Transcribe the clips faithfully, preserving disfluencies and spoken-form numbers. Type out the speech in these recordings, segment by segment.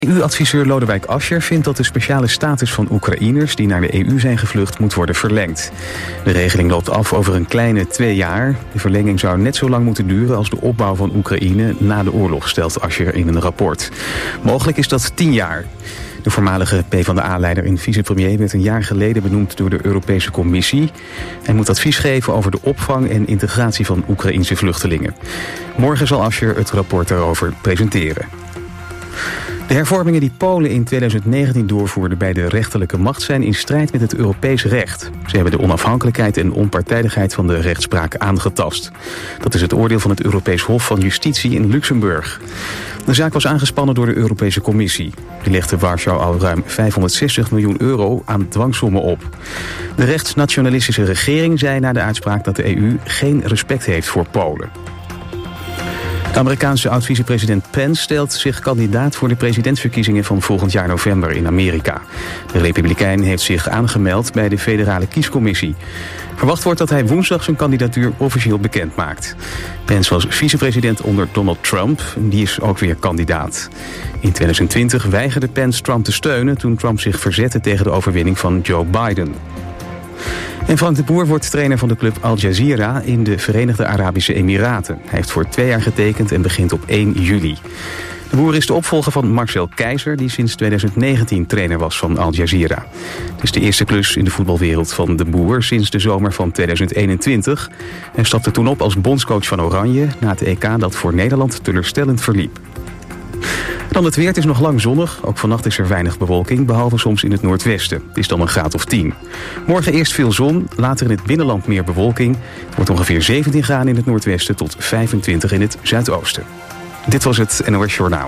E U-adviseur Lodewijk Asscher vindt dat de speciale status van Oekraïners die naar de E U zijn gevlucht moet worden verlengd. De regeling loopt af over een kleine twee jaar. De verlenging zou net zo lang moeten duren als de opbouw van Oekraïne na de oorlog, stelt Asscher in een rapport. Mogelijk is dat tien jaar. De voormalige PvdA-leider en vicepremier werd een jaar geleden benoemd door de Europese Commissie. Hij moet advies geven over de opvang en integratie van Oekraïense vluchtelingen. Morgen zal Asscher het rapport daarover presenteren. De hervormingen die Polen in tweeduizend negentien doorvoerde bij de rechterlijke macht zijn in strijd met het Europees recht. Ze hebben de onafhankelijkheid en onpartijdigheid van de rechtspraak aangetast. Dat is het oordeel van het Europees Hof van Justitie in Luxemburg. De zaak was aangespannen door de Europese Commissie. Die legde Warschau al ruim vijfhonderdzestig miljoen euro aan dwangsommen op. De rechtsnationalistische regering zei na de uitspraak dat de E U geen respect heeft voor Polen. De Amerikaanse oud-vicepresident Pence stelt zich kandidaat voor de presidentsverkiezingen van volgend jaar november in Amerika. De Republikein heeft zich aangemeld bij de federale kiescommissie. Verwacht wordt dat hij woensdag zijn kandidatuur officieel bekend maakt. Pence was vicepresident onder Donald Trump, die is ook weer kandidaat. In tweeduizend twintig weigerde Pence Trump te steunen toen Trump zich verzette tegen de overwinning van Joe Biden. En Frank de Boer wordt trainer van de club Al Jazeera in de Verenigde Arabische Emiraten. Hij heeft voor twee jaar getekend en begint op één juli. De Boer is de opvolger van Marcel Keizer, die sinds tweeduizend negentien trainer was van Al Jazeera. Het is de eerste klus in de voetbalwereld van de Boer sinds de zomer van tweeduizend eenentwintig. Hij stapte toen op als bondscoach van Oranje na het E K dat voor Nederland teleurstellend verliep. Dan het weer, het is nog lang zonnig. Ook vannacht is er weinig bewolking, behalve soms in het noordwesten. Het is dan een graad of tien. Morgen eerst veel zon, later in het binnenland meer bewolking. Het wordt ongeveer zeventien graden in het noordwesten tot vijfentwintig in het zuidoosten. Dit was het N O S Journaal.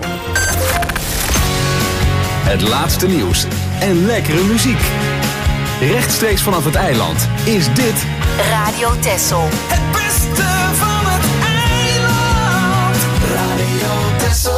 Het laatste nieuws en lekkere muziek. Rechtstreeks vanaf het eiland is dit Radio Texel. Het beste van het eiland. Radio Texel.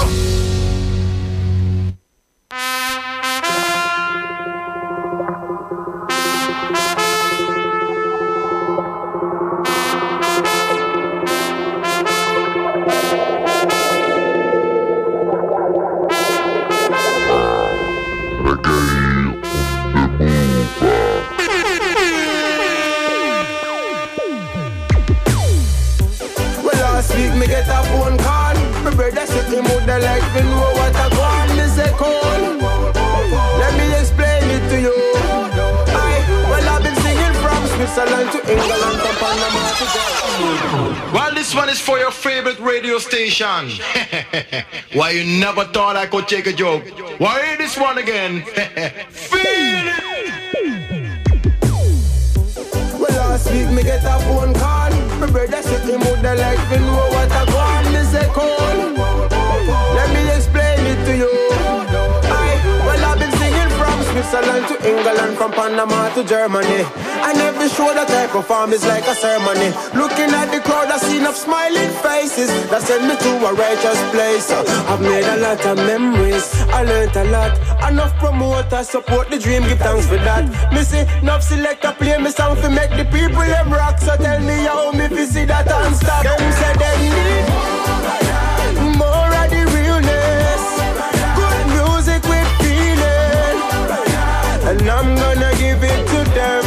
Well, this one is for your favorite radio station. Why you never thought I could take a joke? Why hear this one again? Feel it! Well, last week me get a phone call. My brother said him would like to know what I want. Me say call. Let me explain it to you. I, well, I've been singing from Switzerland to England, from Panama to Germany. And every show that I perform is like a ceremony. Looking at the crowd, I see enough smiling faces that send me to a righteous place. I've made a lot of memories, I learned a lot. Enough promoters support the dream, give thanks for that. Me see enough selector play me song to make the people them rock. So tell me how me fi see that and stop. Them say they need more of the realness, good music with feeling, and I'm gonna give it to them.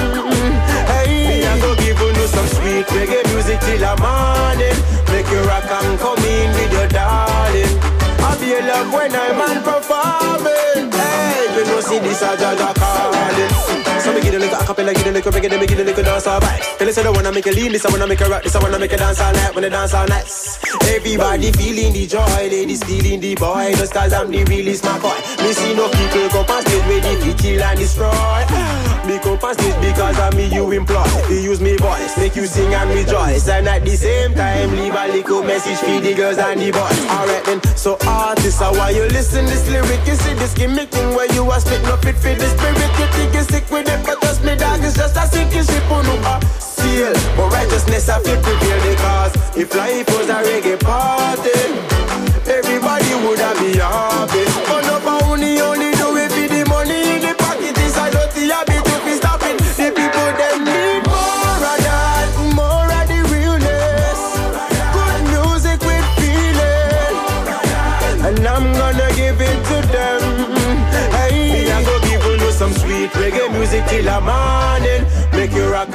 Some sweet reggae music till the morning. Make you rock and come in with your darling. I'll be in love when I'm on performing. Hey, you know see this a Jaja calling. So me get a little acapella, get a little reggae, then me get a little dance all right. Tell us I don't wanna make a lean, this I wanna make a rock, this I wanna make a dance all night. When they dance all nice, everybody feeling the joy, ladies feeling the boy. Just cause I'm the realest my boy. Me see no people go past stage ready to kill and destroy. Me come past stage because of me you employ. You use me voice, make you sing and rejoice. And at the same time leave a little message for the girls and the boys. Alright then, so artists, I want you listen this lyric. You see this gimmick thing where you are spit no fit for the spirit. You think you're sick with it, but just me dog is just a sinking ship on a seal. But righteousness I feel prevail because if life was a reggae party, everybody would have be happy. But no only only do it for the money in the pocket. Is a dirty habit if we stop it. The people them need more of that, more of the realness, good music with feeling, and I'm gonna give it to them.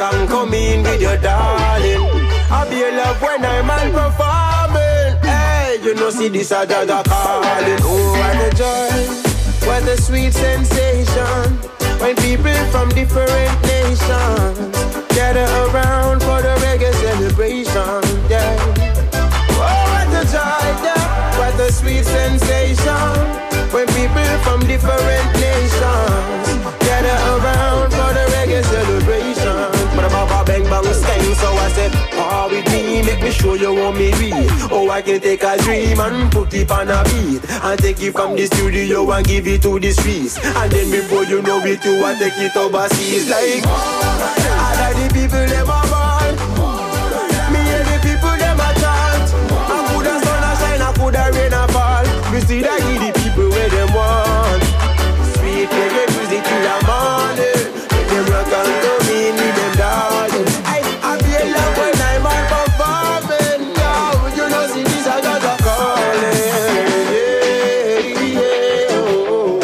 can come in with your darling. I be a love when I'm on performing. Hey, you know see this a Jaja calling. Oh, what a joy, what a sweet sensation, when people from different nations gather around for the reggae celebration. Yeah. Oh, what a joy, yeah, what a sweet sensation, when people from different nations gather around for the reggae celebration. But I'm a bang bang skank, so I said, oh, with me, make me show you what me read. Oh, I can take a dream and put it on a beat, and take it from the studio and give it to the streets. And then before you know it, you want take it overseas. Like, all of the people, them a ball. Me and the people, them a chant. I coulda sun a shine, I coulda rain a fall. We still a give the people where them want. Sweet reggae music till the morning. Make them rock and come in with them darling. I, I feel love when I'm on performing. Yo, you know see this I got a calling. Yeah, yeah, oh,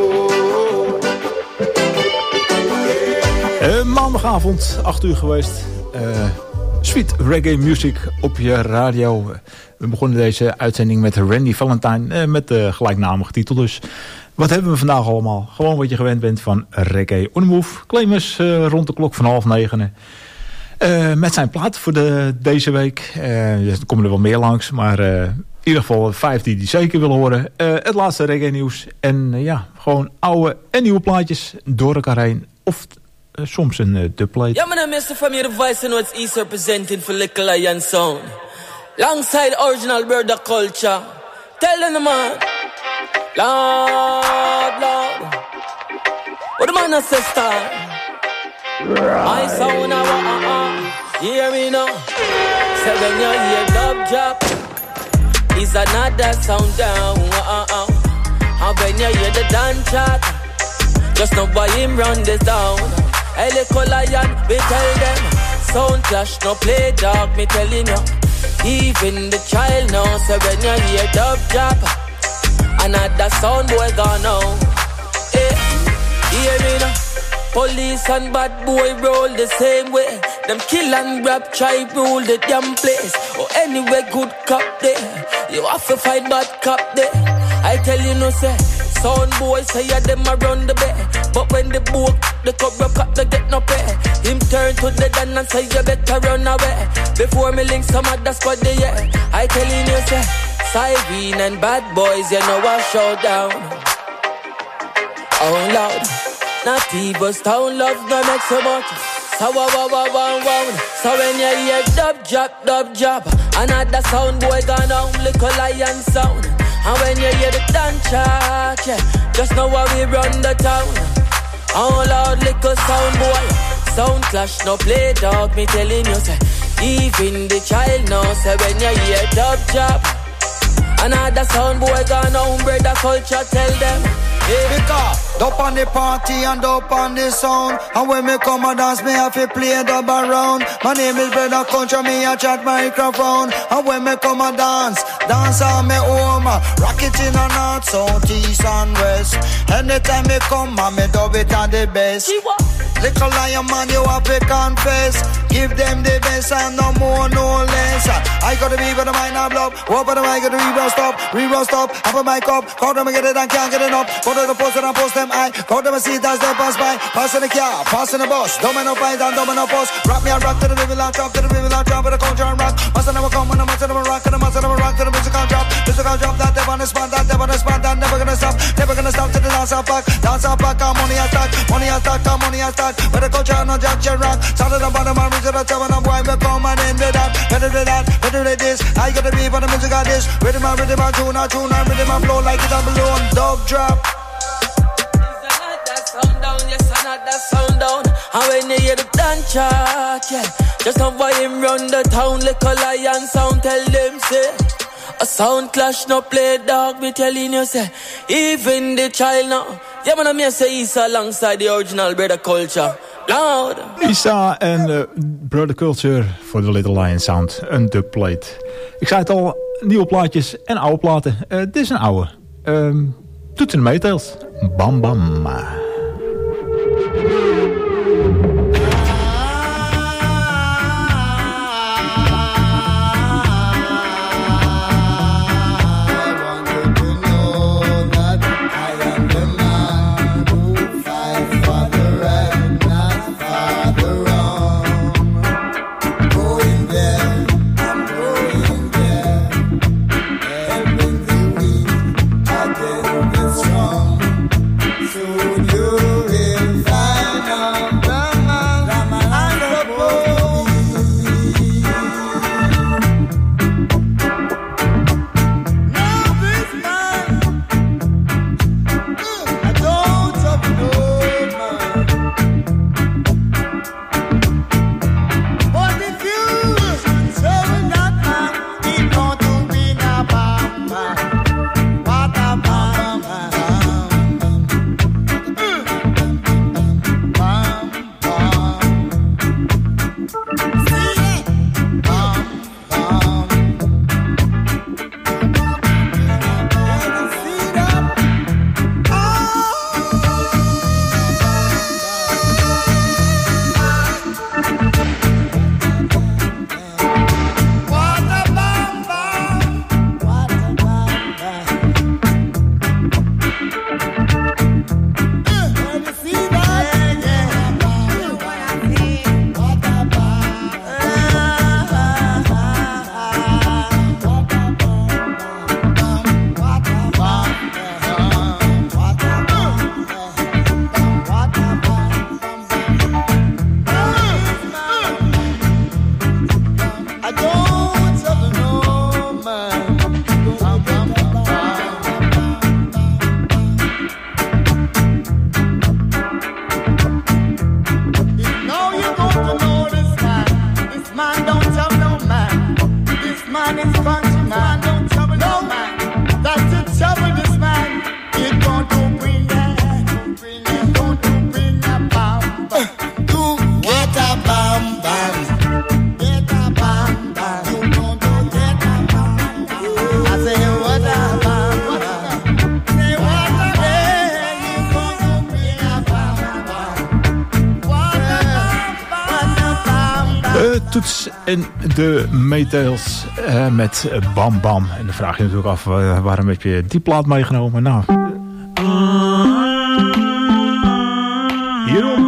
oh, oh. Uh, maandagavond, acht uur geweest. Uh, sweet reggae music op je radio. We begonnen deze uitzending met Randy Valentine, uh, met de gelijknamige titel. Dus wat hebben we vandaag allemaal? Gewoon wat je gewend bent van Reggae on the Move. Claimers uh, rond de klok van half negen. Uh, met zijn plaat voor de, deze week. Uh, dus er komen er wel meer langs. Maar uh, in ieder geval vijf die die zeker willen horen. Uh, het laatste reggae nieuws. En uh, ja, gewoon oude en nieuwe plaatjes door elkaar heen. Of uh, soms een uh, dubplate. Ja, man, mister from your voice and what's East representing for Little Lion Sound. Alongside original brother culture. Tell them, man. Lord, Lord. What the man says, star? My sound, uh, uh, uh. Hear me now. Say when you hear dub drop, is another sound down. Uh, uh, uh. And when you hear the dance chat, just know why him run this down. Hey, little lion, we tell them. Sound clash, no play dog, me telling you. Even the child knows. So when you hear dub drop, another sound boy gone now. Hey, hear me now. Police and bad boy roll the same way. Them kill and grab, try rule the damn place. Or anyway good cop there, you have to fight bad cop there. I tell you no say, sound boy say yeah them a run the bay. But when the book, the cover cut they get no pay. Him turn to the dan and say you better run away. Before me link some other squad there, yeah. I tell you no say, Cyrene and bad boys, you know a showdown. Oh loud, not evil town love no make so much. So wow wow wow wow wow. So when you hear dub drop, dub drop, another sound boy gone home, Little Lion sound. And when you hear the dance chat, yeah, just know how we run the town. Oh loud, little sound boy, sound clash no play dog. Me telling you say, even the child knows. Say when you hear dub drop, another sound boy gone home, brother culture tell them. Hey. Because dope on the party and dope on the sound. And when me come and dance, me have to play dub around. My name is Brother Culture, me a chat microphone. And when me come and dance, dance on me home. Rock it in the north, south, east and west. Anytime me come and me dub it at the best. Little Lion man, you have to confess. Give them the best and no more, no less. I got to be with the mind of love. What but I got to reroll stop, reroll stop. Have a mic up, call them and get it and can't get it up. Go to the post and I post them I call them and see it as they pass by. Pass in the car, pass in the bus. Domino fight and domino post. Rock me and rock to the river and drop to the river and drop with the culture and rock. Must never come when the must never rock and the must never rock to the musical drop. Musical drop that never on the spot, that never on the spot, that never gonna stop. Never gonna stop to the dance and pack. Dance and pack, money and stack. Money and stack, money and stack. With the culture and no jack, jack rock. Sound of the bottom and reach to the top and I'm why we come and end with that. Better than that, better than this. I gotta be for the musical dish. Rhythm and rhythm and tune and tune and rhythm and blow like it a balloon. Dub drop. Sound down, yes, another sound down. And when you hear the dance chat, yeah, just know why him run the town. Little Lion sound, tell them say, a sound clash no play dog. Me telling you say, even the child now. Yeah, man, I say he's alongside the original Brother Culture. Loud. Lisa en uh, Brother Culture voor de Little Lion Sound, een dubplate. Ik zei het al, nieuwe plaatjes en oude platen. Uh, dit is een oude. Um, Toets en meetelt. Bam bam. Toets en de Maytals uh, met Bam Bam. En dan vraag je natuurlijk af, uh, waarom heb je die plaat meegenomen? Nou, hierom.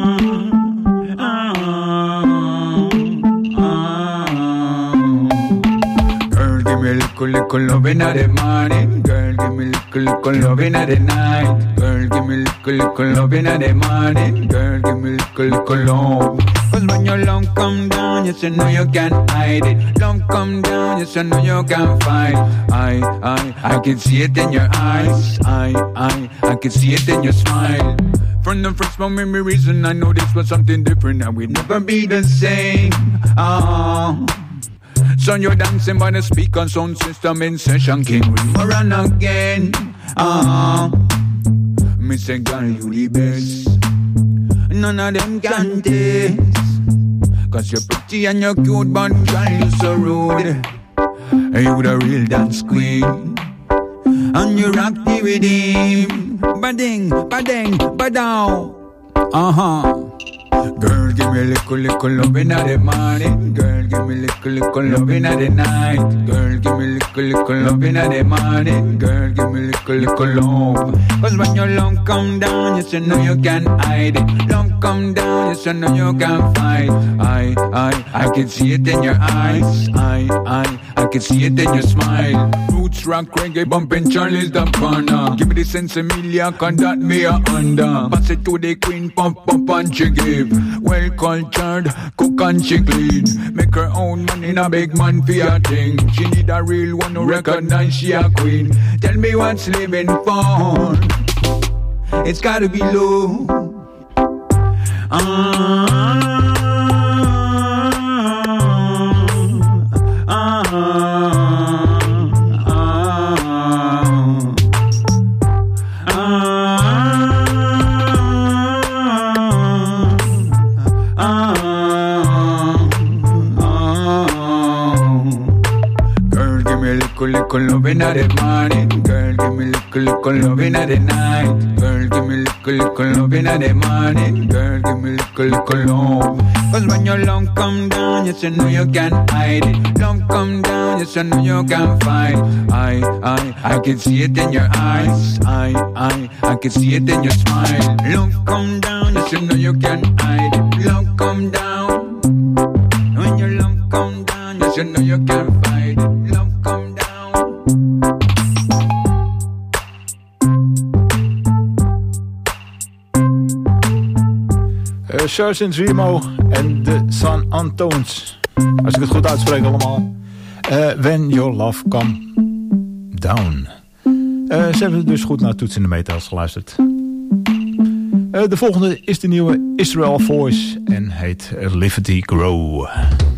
Girl, give me little, little loving at the morning. Girl, give me little, little loving at the night. Girl, give me little, little loving at the morning. Girl, give me little, little love. Cause when your love come down, yes, I know you can't hide it. Love come down, yes, I know you can't fight. I, I, I can see it in your eyes. I, I, I can see it in your smile. From the first moment, me reason I know this was something different and we'd never be the same. Oh. Son, you're dancing by the speaker sound system in session. King, we run again. Oh. Me say, girl, you the best. None of them can taste. Cause you're pretty and you're cute, but girl, you so rude. And you the real dance queen. And you're active with him. Bading, bading, badow. Uh-huh. Girl, give me a little, little loving at the morning. Girl, give me a little, little loving at the night. Girl, give me a little, little loving at the morning. Girl, give me a little, little love. Cause when your love come down, yes, I know you can't hide it. Love come down, yes, I know you can't fight. I, I, I can see it in your eyes. I, I, I can see it in your smile. Roots, rock, reggae, bumping Charlie's the corner. Give me the sense Emilia, cause that me a under. Pass it to the queen, pump, pump, and she give. Well cultured, cook and she clean. Make her own money, in a big man for your thing. She need a real one who recognize she a queen. Tell me what's living for. It's gotta be low. Ah. Little loving at the morning. Girl, give me little, little loving at the night. Girl, give me little, little loving at the morning. Girl, give me little, little love. Cause when your love come down, yes, I know you can't hide it. Love come down, yes, I know you can't fight. I, I, I can see it in your eyes. I, I, I can see it in your smile. Love come down, yes, I know you can't hide it. Love come down. When your love come down, yes, I know you can't fight it. Love come down. Uh, Sergeant Zemo en de San Antones. Als ik het goed uitspreek allemaal. Uh, When Your Love Come Down. Uh, ze hebben dus goed naar Toets in de Maytals geluisterd. Uh, de volgende is de nieuwe Israel Voice en heet Liberty Grow.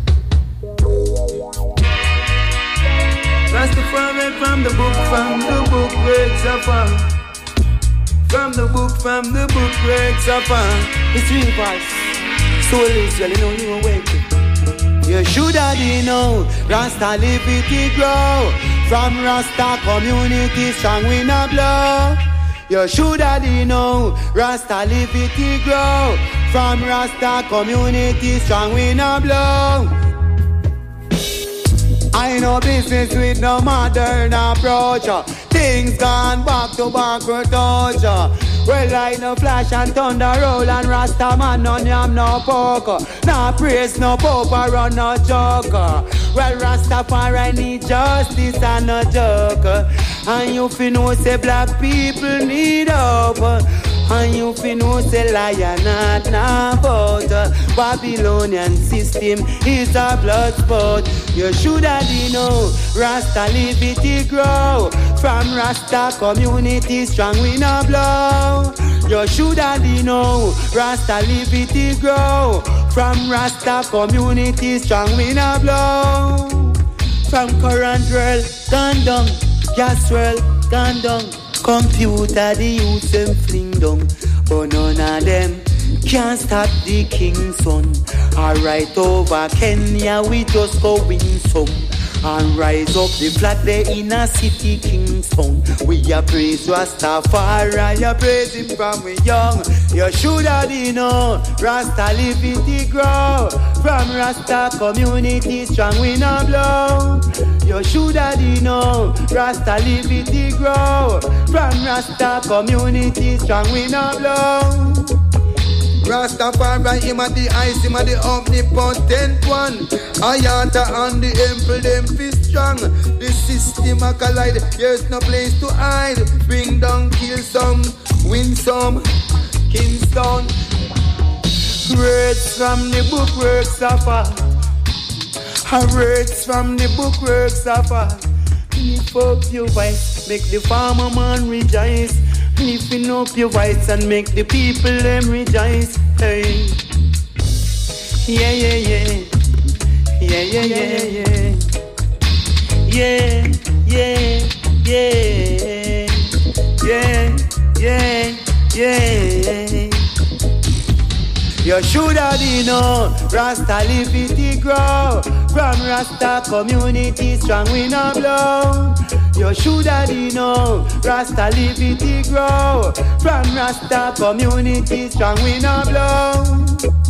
Rastafari from the book, from the book, breaks apart. From the book, from the book, breaks apart. It's real voice. Soul Israel, you know you awake. You should have known. Rasta liberty grow. From Rasta community strong we no blow. You should have known. Rasta liberty grow. From Rasta community strong we no blow. I know business with no modern approach. Things gone back to backward torture. Well, I no flash and thunder roll and Rasta man no yam no poker. No praise, no pope or run no joker. Well, Rastafari need justice and no joker. And you fi know say black people need hope. And you fi know say lion not na vote. Babylonian system is a blood sport. You should have know Rasta liberty grow. From Rasta community strong we no blow. You should have know Rasta liberty grow. From Rasta community strong we no blow. From current world gone down, gas world gone down. Computer the youth them fling down, but none of them can't stop the king's son. Alright over Kenya we just go win some. And rise up the flag there in a city Kingston. We a praise Rastafari, a praise him from we young. You should have known, Rasta live it grow. From Rasta community strong we no blow. You should have known, Rasta live it grow. From Rasta community strong we no blow. Rastafari, him at the ice, him at the omnipotent one. Ayanta and the emperor, them fist strong. The system a collide, there's no place to hide. Bring down, kill some, win some, Kingston. Words from the book works of art. Words from the book works of art. Lift up your voice, make the farmer man rejoice. Lifting up your voice and make the people them rejoice. Hey, yeah, yeah, yeah, yeah, yeah, yeah, yeah, yeah, yeah, yeah, yeah, yeah. You should have known, Rasta live it grow. From Rasta community strong we no blow. You should have known, Rasta live it grow. From Rasta community strong we no blow.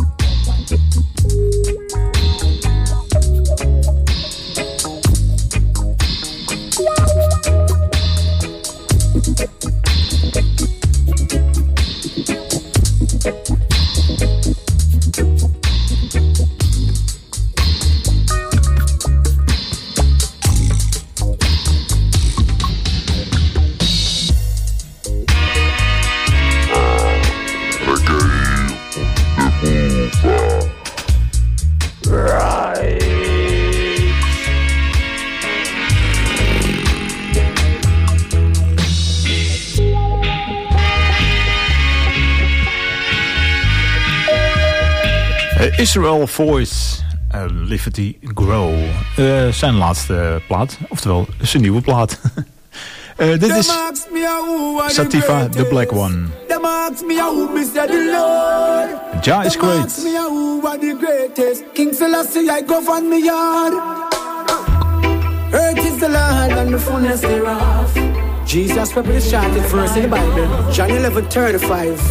Israel Voice, uh, Liberty Grow. Uh, zijn laatste plaat, oftewel zijn nieuwe plaat. uh, dit is Sativa, The Black One. Jah is great. King Selassie, I govern me yard. Earth is the land and the fullness thereof. Jesus probably started first in the Bible, John eleven thirty-five.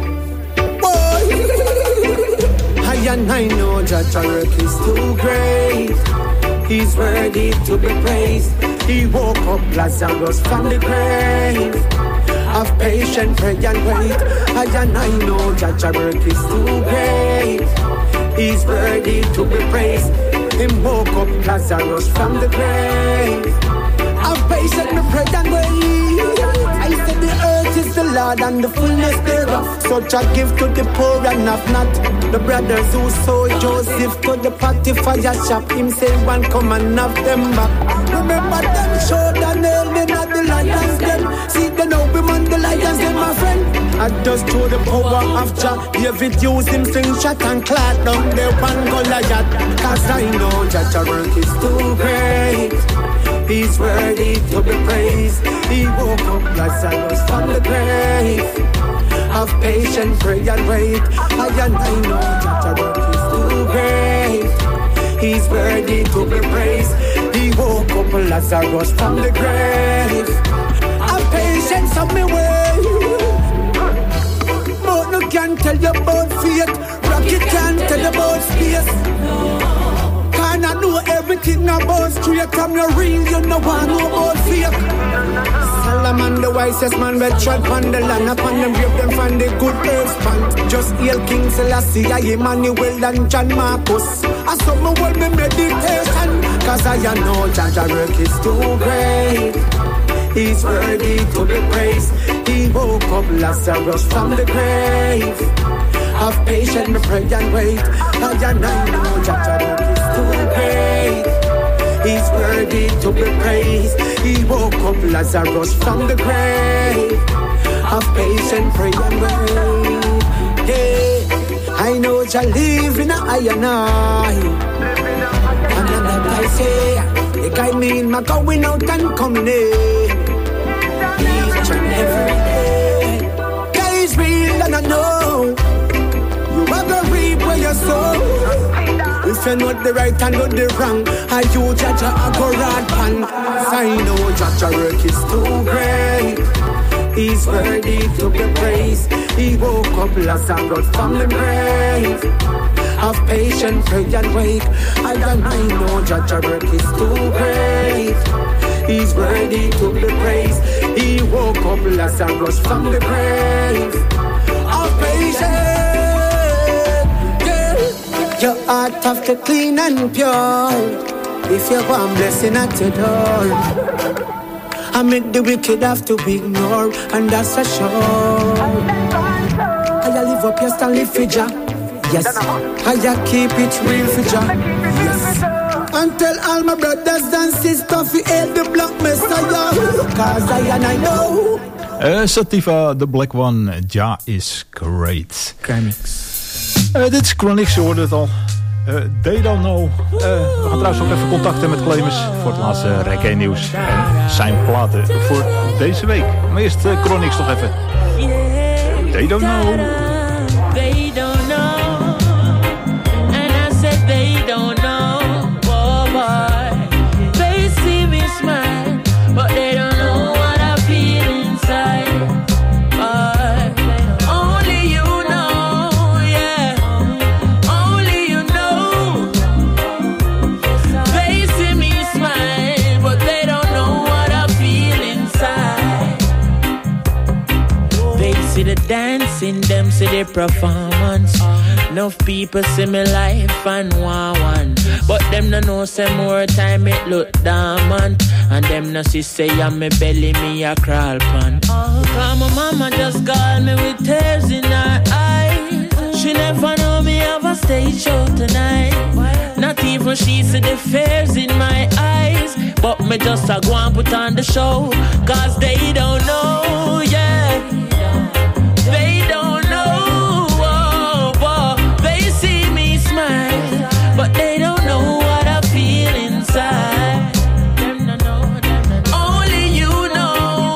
And I know that your work is too great. He's worthy to be praised. He woke up Lazarus from the grave. Have patience, pray and wait. And I know that your work is too great. He's worthy to be praised. He woke up Lazarus from the grave. Have patience, pray and wait. I said the earth is the Lord and the fullness thereof. Such a gift to the poor and have not. The brothers who sold Joseph to the Potiphar shop, him say one come and have them back. Remember them showed and nailed them at the lions them. See the nobleman, the lions them my friend. I just show the power of Jah. David use him slingshot and clad down the one Goliath. Cause I know that your work is too great. He's worthy to be praised. He woke up Lazarus from the grave. Have patience, pray and wait. I and I know that your work is too great. He's worthy to be praised. He woke up Lazarus from the grave. Have patience on me way. But no can tell you about faith. Rocket can't tell you about space. Can I know everything about straight? I'm not real, you know I know about fake. Solomon, the wisest man, will tread upon the land. Upon them grave them from the good earth span. Just hail King Selassie, Emmanuel and John Marcus. I saw me hold me meditation. Cause I know that your work is too great. He's worthy to be praised. He woke up Lazarus from the grave. Have patience, me pray and wait. I know that your work is too great. He's worthy to be praised. He woke up Lazarus from the grave. Have patience, pray and wait. Yeah, I know you live in a iron eye. And I'm not I say, the guy mean my going out and coming in. Each and every day. Guys real and I know. You are gonna reap where you sow. If you know the right and know the wrong. Are you judge a go rad pan? I know judge a work is too great. He's worthy to be praised. He woke up Lazarus from the grave. Have patience, pray and wait. I don't I know judge a work is too great. He's worthy to be praised. He woke up Lazarus from the grave. Have patience, girl. Your heart have to clean and pure. If you want blessing at your door, I make the wicked have to ignore, and that's a sure. I live up, yes, I live for Jah. Yes, I keep it real for Jah. Yes. And tell all my brothers and sisters we hail the Black Messiah, cause I and I know. Uh, Sativa, the Black One, Jah is great. Chronix. Uh, dit is Chronix, je hoorde het al. Uh, they don't know. Uh, we gaan trouwens ook even contacten met Clemens voor het laatste reggae nieuws. En zijn platen voor deze week. Maar eerst uh, Chronix nog even. They don't know. They don't know. And I said they don't know. Oh boy. They see me smile, but they don't know what I feel inside. But only you know, yeah. Only you know. They see me smile, but they don't know what I feel inside. They see the dancing, them see the performance. Enough people see me life and want one, but them no know say more time it look dormant. And them no see say I'm me belly me a crawl pan. Oh, cause my mama just called me with tears in her eyes. She never know me have a stage show tonight. Not even she see the fears in my eyes. But me just a go and put on the show, cause they don't know, yeah. They don't know, oh, oh. They see me smile, but they don't know what I feel inside. Them no know, them no know. Only you know,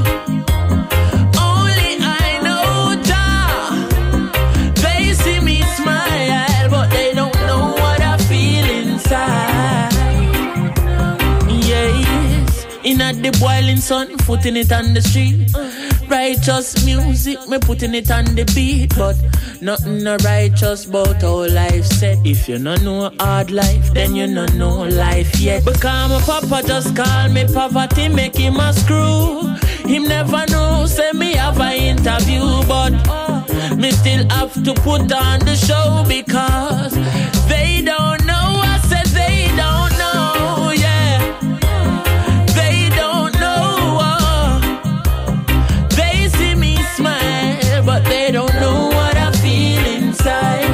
only I know, Jah. They see me smile, but they don't know what I feel inside. Yes, in at the boiling sun, putting it on the street. Righteous music, me putting it on the beat. But nothing no righteous about how life set. If you no know hard life, then you no know life yet. Because my papa just call me poverty, make him a screw. Him never know, say me have a interview. But me still have to put on the show, because they don't know. I said they don't know, yeah. They don't know, uh, they see me smile, but they don't know what I feel inside.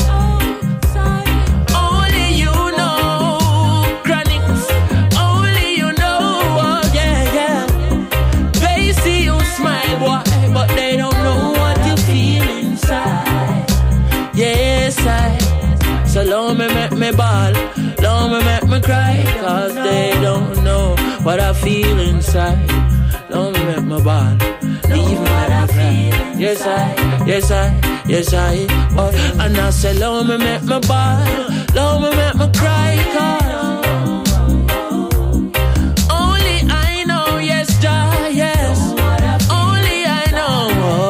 Only you know, Chronix. Only you know, oh yeah, yeah. They see you smile, boy, but they don't know what you feel inside. Yes, I. So long me make me ball, long me make me cry, cause they don't know what I feel inside. Long me make me ball, leave me what I feel. Yes I, yes I, yes I. Oh, and I say long me make me ball, long me make me cry, cause only I know, yes Jah, yes. Only I know.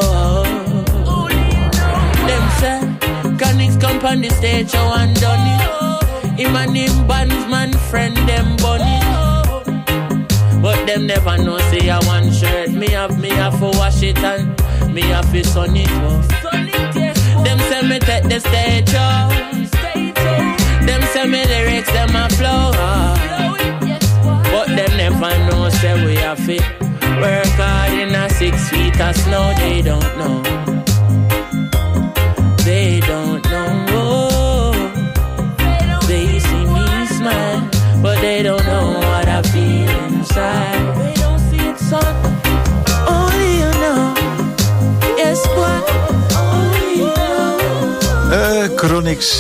Them say, Chronix come on the stage, show and done it. Him and him bandsman friend, them bunny. But them never know, say I one shirt. Me have, me have to wash it and me have to sun it off. Them say me take the stage off. Them say me lyrics, them a flow. But them never know, say we have to work hard in a six feet of snow. They don't know. They don't know. They see me smile, but they don't know what I feel inside. They don't see it, son. Only you know. Yes, boy. Only you know. Uh, Chronix.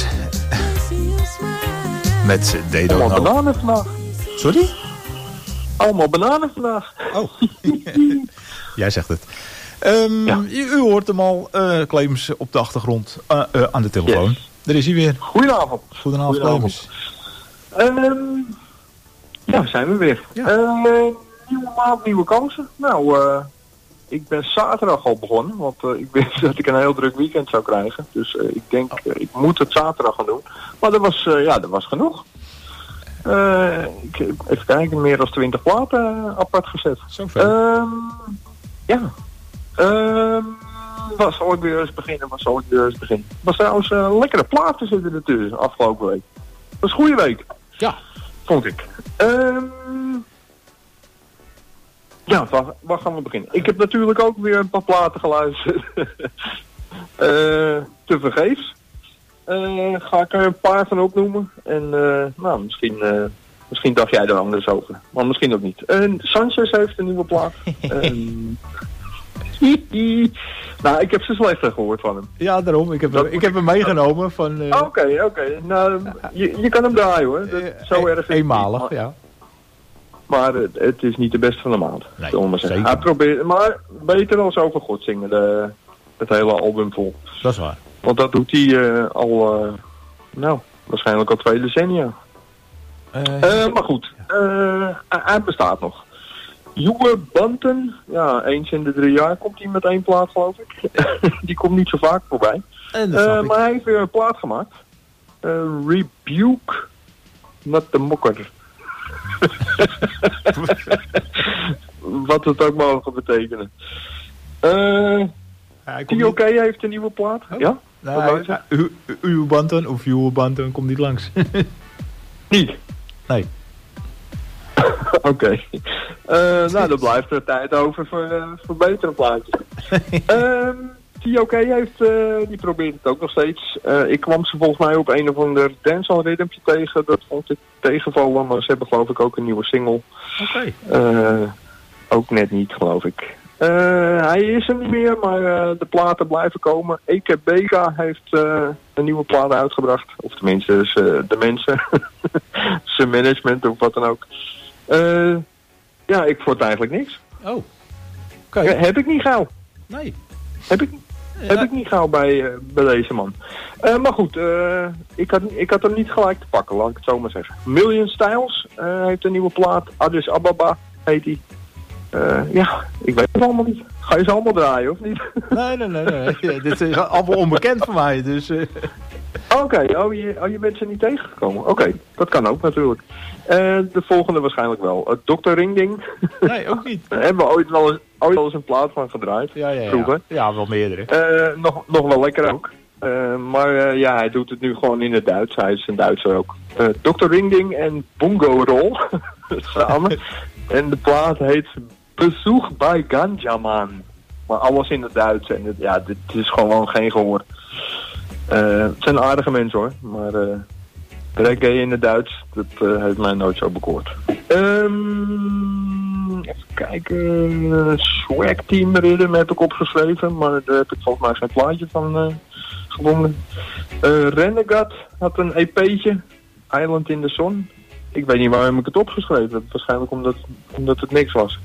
Met They Don't Allemaal Know. bananen vandaag. Sorry? Allemaal bananen vandaag. Oh. Jij zegt het. Um, ja. u, u hoort hem al, uh, Clemens op de achtergrond uh, uh, aan de telefoon. Yes. Er is hij weer. Goedenavond. Goedenavond, Clemens. Um, ja, zijn we weer. Ja. Uh, nieuwe maand, nieuwe kansen. Nou, uh, ik ben zaterdag al begonnen, want uh, ik wist dat ik een heel druk weekend zou krijgen. Dus uh, ik denk, uh, ik moet het zaterdag gaan doen. Maar er was, uh, ja, er was genoeg. Uh, ik, even kijken, meer dan twintig platen uh, apart gezet. Zoveel. Um, ja. Um, Wat zal ik weer eens beginnen? Wat zal ik weer eens beginnen? Er was trouwens uh, lekkere platen zitten ertussen afgelopen week. Dat was een goede week. Ja. Vond ik. Um, ja, waar, waar gaan we beginnen? Ik heb natuurlijk ook weer een paar platen geluisterd. uh, te vergeefs. Uh, ga ik er een paar van opnoemen. En uh, nou, misschien, uh, misschien dacht jij er anders over. Maar misschien ook niet. Uh, Sanchez heeft een nieuwe plaat. um, nou, ik heb ze slechter gehoord van hem. Ja, daarom. Ik heb, hem, ik heb hem meegenomen van... Oké, uh... oké. Okay, okay. Nou, je, je kan hem draaien hoor. Dat, zo erg eenmalig, niet, maar, ja. Maar het, het is niet de beste van de maand. Nee, maar zeggen. Hij probeert, maar beter dan over God zingen, de, het hele album vol. Dat is waar. Want dat doet hij uh, al, uh, nou, waarschijnlijk al twee decennia. Uh, uh, maar goed, uh, hij bestaat nog. Joe Banton, ja, eens in de drie jaar komt hij met één plaat, geloof ik. Die komt niet zo vaak voorbij. Uh, maar hij heeft weer een plaat gemaakt. Uh, Rebuke, not the mokker. Wat het ook mogen betekenen. Uh, T O K heeft een nieuwe plaat. Oh. Ja? Nou, Uwe Banton of Joe Banton komt niet langs. Niet? Nee. Oké. Okay. Uh, nou, dan blijft er tijd over voor, uh, voor betere plaatjes. um, T O K heeft, uh, die probeert het ook nog steeds. Uh, ik kwam ze volgens mij op een of ander dancehall rhythmpje tegen. Dat vond ik tegenvallen, maar ze hebben geloof ik ook een nieuwe single. Oké. Okay. Uh, ook net niet, geloof ik. Uh, hij is er niet meer, maar uh, de platen blijven komen. E K B K heeft uh, een nieuwe plaat uitgebracht. Of tenminste, uh, de mensen. Zijn management of wat dan ook. Uh, ja, ik vond eigenlijk niks. Oh. Okay. Ja, heb ik niet gauw. Nee. Heb ik, ja. heb ik niet gauw bij, uh, bij deze man. Uh, maar goed, uh, ik, had, ik had hem niet gelijk te pakken, laat ik het zo maar zeggen. Million Styles uh, heeft een nieuwe plaat. Addis Ababa heet hij. Uh, ja, ik weet het allemaal niet. Ga je ze allemaal draaien, of niet? Nee, nee, nee. nee. Ja, dit is allemaal onbekend voor mij, dus... Uh... Oké, okay. oh, je, oh, je bent ze niet tegengekomen. Oké, okay. Dat kan ook natuurlijk. Uh, de volgende waarschijnlijk wel. Uh, dokter Ringding. Nee, ook niet. Daar hebben we ooit wel, eens, ooit wel eens een plaat van gedraaid. Ja, ja, ja. Vroeger. Ja, wel meerdere. Uh, nog, nog wel lekker ook. Uh, maar uh, ja, hij doet het nu gewoon in het Duits. Hij is een Duitser ook. Uh, dokter Ringding en Bongo Roll samen. En de plaat heet Bezoek bij Ganjaman. Maar alles in het Duits. En het, ja, dit is gewoon geen gehoor. Uh, het zijn aardige mensen hoor. Maar uh, reggae in het Duits, dat uh, heeft mij nooit zo bekoord. Um, even kijken. Uh, Swag Team Rhythm heb ik opgeschreven. Maar daar heb ik volgens mij geen plaatje van uh, gevonden. Uh, Renegade had een E P'tje. Island in the Sun. Ik weet niet waarom ik het opgeschreven heb. Waarschijnlijk omdat, omdat het niks was.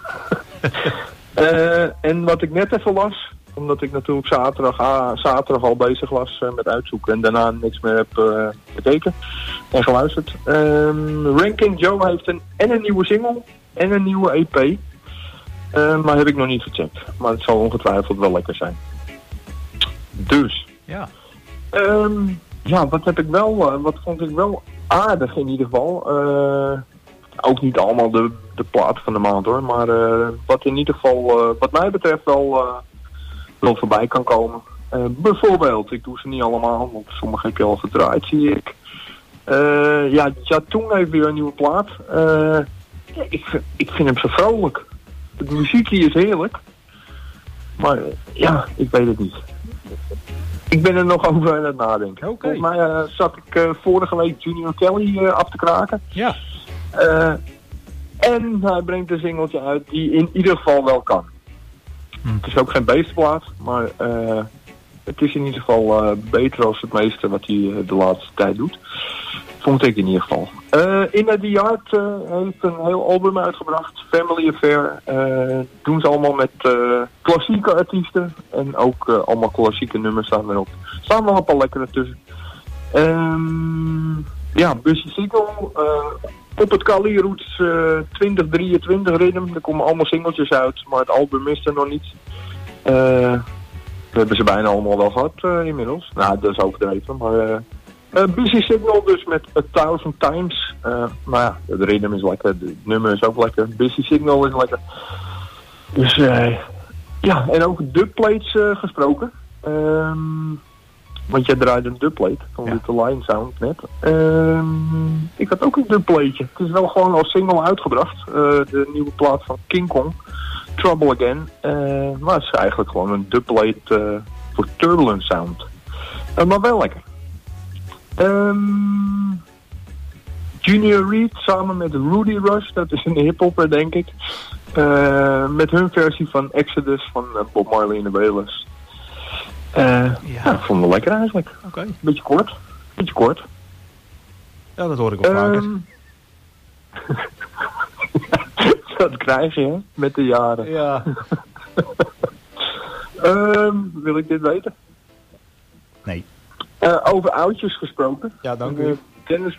uh, en wat ik net even las, omdat ik natuurlijk zaterdag, ah, zaterdag al bezig was uh, met uitzoeken en daarna niks meer heb uh, bekeken en geluisterd. Um, Ranking Joe heeft een, en een nieuwe single en een nieuwe E P. Uh, maar heb ik nog niet gecheckt. Maar het zal ongetwijfeld wel lekker zijn. Dus. Ja. Um, ja, wat heb ik wel, uh, wat vond ik wel aardig in ieder geval. Uh, ook niet allemaal de, de platen van de maand hoor. Maar uh, wat in ieder geval, uh, wat mij betreft wel, uh, wel voorbij kan komen. Uh, bijvoorbeeld, ik doe ze niet allemaal, want sommige heb je al gedraaid, zie ik. Uh, ja, Jatoen heeft weer een nieuwe plaat. Uh, ja, ik, ik vind hem zo vrolijk. De muziek hier is heerlijk. Maar uh, ja, ik weet het niet. Ik ben er nog over aan het nadenken. Okay. Volgens mij uh, zat ik uh, vorige week Junior Kelly uh, af te kraken. Ja. Uh, en hij brengt een singeltje uit die in ieder geval wel kan. Hm. Het is ook geen beestenplaat, maar uh, het is in ieder geval uh, beter dan het meeste wat hij uh, de laatste tijd doet. Vond ik in ieder geval. Uh, Inna the Yard uh, heeft een heel album uitgebracht. Family Affair. Uh, doen ze allemaal met uh, klassieke artiesten. En ook uh, allemaal klassieke nummers staan erop. Er staan wel een paar lekkere tussen. Um, ja, Busy Signal. Uh, op het Kali Roots uh, twintig drieëntwintig ritme. Er komen allemaal singeltjes uit, maar het album is er nog niet. Uh, we hebben ze bijna allemaal wel gehad uh, inmiddels. Nou, dat is overdreven, maar... Uh, uh, Busy Signal dus met A Thousand Times. Uh, maar ja, het ritme is lekker, het nummer is ook lekker. Busy Signal is lekker. Dus uh, ja, en over dubplates uh, gesproken. Um, want jij draaide een dubplate van ja. de Line Sound net. Um, ik had ook een dubplateje. Het is wel gewoon als single uitgebracht. Uh, de nieuwe plaat van King Kong. Trouble Again. Uh, maar het is eigenlijk gewoon een dubplate uh, voor Turbulent Sound. Uh, maar wel lekker. Um, Junior Reid samen met Rudy Rush. Dat is een hiphopper denk ik. Uh, met hun versie van Exodus van uh, Bob Marley en de Wailers. Uh, ja. ja, ik vond het lekker eigenlijk. Oké. Okay. Beetje kort. Beetje kort. Ja, dat hoor ik al vaker. Um, dat krijg je, hè? Met de jaren. Ja. um, wil ik dit weten? Nee. Uh, over oudjes gesproken. Ja, dank u. Uh, Dennis,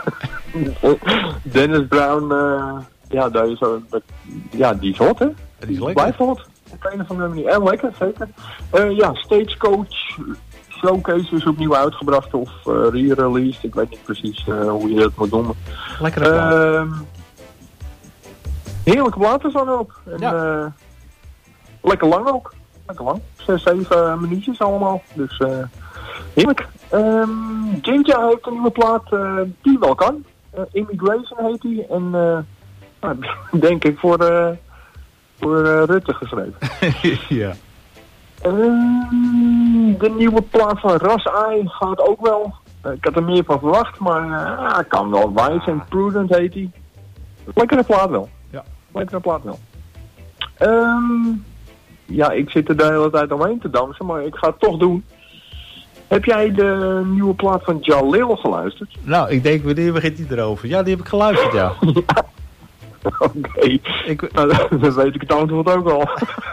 Dennis Brown, uh, ja, daar is zo, ja, die is hot, hè? Die is lekker. Blijft hot. Op een of andere manier. En lekker, zeker. Uh, ja, Stagecoach Showcase is opnieuw uitgebracht of uh, re-released. Ik weet niet precies uh, hoe je dat moet noemen. Lekkere plaat. Uh, heerlijke platen staan erop. En, ja. uh, lekker lang ook. Lekker lang. Zes, zeven minuutjes allemaal. Dus uh, heerlijk. Um, Jinja heeft een nieuwe plaat uh, die wel kan. Uh, Immigration heet die. En uh, nou, denk ik voor... Uh, voor uh, Rutte geschreven. ja. Um, de nieuwe plaat van Ras Eye gaat ook wel. Uh, ik had er meer van verwacht, maar uh, kan wel. Wise and Prudent heet die. Lekkere plaat wel. Ja. Lekkere plaat wel. Um, ja, ik zit er de hele tijd omheen te dansen, maar ik ga het toch doen. Heb jij de nieuwe plaat van Jalil geluisterd? Nou, ik denk, wanneer begint die erover? Ja, die heb ik geluisterd, ja. ja. Oké, okay. nou, dan weet ik het antwoord ook al.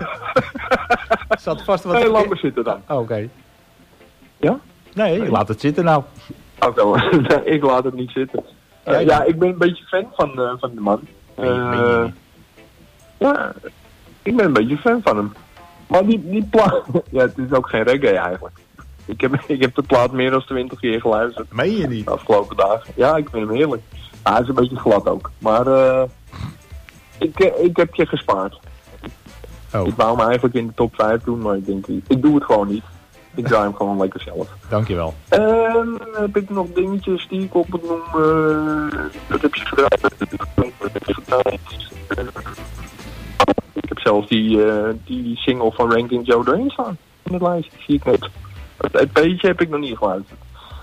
Zat vast wat... Heel lang zitten dan. Oh, oké. Okay. Ja? Nee, ik laat het zitten nou. Oké, okay, nee, ik laat het niet zitten. Uh, ja, ja. ja, ik ben een beetje fan van, uh, van de man. Uh, ja, ik ben een beetje fan van hem. Maar die, die plaat... ja, het is ook geen reggae eigenlijk. Ik heb, ik heb de plaat meer dan twintig keer geluisterd. Meen je niet? De afgelopen dagen. Ja, ik vind hem heerlijk. Ah, hij is een beetje glad ook. Maar uh, ik, ik heb je gespaard. Oh. Ik wou hem eigenlijk in de top vijf doen, maar ik denk, ik doe het gewoon niet. Ik draai hem gewoon lekker zelf. Dankjewel. En uh, heb ik nog dingetjes die ik op moet noemen. Uh, dat heb je gedraaid. Ik heb zelfs die, uh, die single van Ranking Joe erin staan. In het lijstje, zie ik net. Het E P'tje heb ik nog niet geluisterd.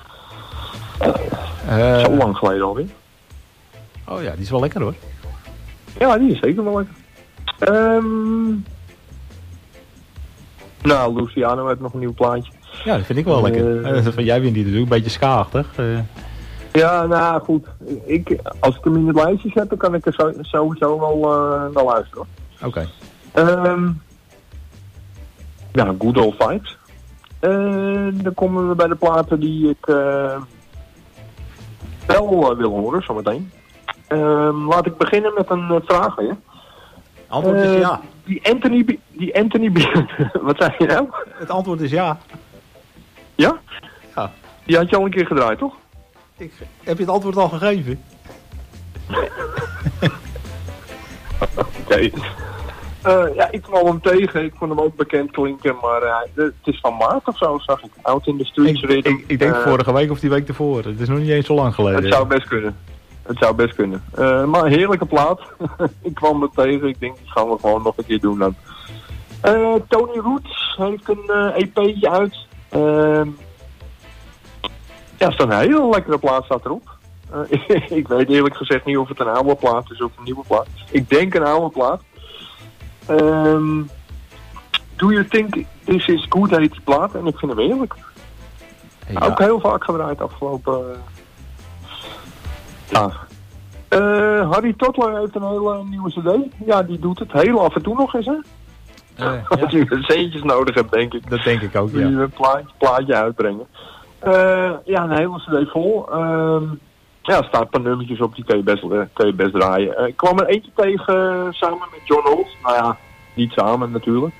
Uh, Zo lang geleden alweer. Oh ja, die is wel lekker hoor. Ja, die is zeker wel lekker. Um, nou, Luciano heeft nog een nieuw plaatje. Ja, dat vind ik wel uh, lekker. Uh, van jij wint die natuurlijk, een beetje ska-achtig. Uh. Ja, nou goed. Ik, als ik hem in het lijstje zet, dan kan ik er zo, sowieso wel uh, naar luisteren. Oké. Okay. Um, ja, Good Old Vibes. Uh, dan komen we bij de platen die ik uh, wel uh, wil horen, zometeen. Uh, laat ik beginnen met een uh, vraag weer. Antwoord is uh, ja. Die Anthony... Die Anthony wat zei je nou? Het antwoord is ja. Ja? Ja. Die had je al een keer gedraaid, toch? Ik, heb je het antwoord al gegeven? Oké. Okay. Uh, ja, ik kwam hem tegen. Ik vond hem ook bekend klinken, maar uh, het is van maart of zo, zag ik. Out in the Streets. Ik, ik, ik denk uh, vorige week of die week ervoor. Het is nog niet eens zo lang geleden. Het zou best kunnen. Het zou best kunnen. Uh, maar een heerlijke plaat. Ik kwam er tegen. Ik denk, die gaan we gewoon nog een keer doen dan. Uh, Tony Roots heeft een uh, E P'tje uit. Uh, ja, staat een hele lekkere plaat staat erop. Uh, ik weet eerlijk gezegd niet of het een oude plaat is of een nieuwe plaat. Ik denk een oude plaat. Um, Do You Think This Is Good heet die plaat en ik vind hem heerlijk. Ja. Ook heel vaak gedraaid afgelopen uh, dagen. Uh, Harry Tottler heeft een hele nieuwe cd. Ja, die doet het heel af en toe nog eens, hè? Uh, Als ja. je centjes nodig hebt, denk ik. Dat denk ik ook, ja. Moet je een plaatje, plaatje uitbrengen. Uh, ja, een hele cd vol. Uh, ja, er staan een paar nummertjes op, die kun je best, uh, kun je best draaien. Uh, ik kwam er eentje tegen uh, samen met John Holt. Nou ja, niet samen natuurlijk.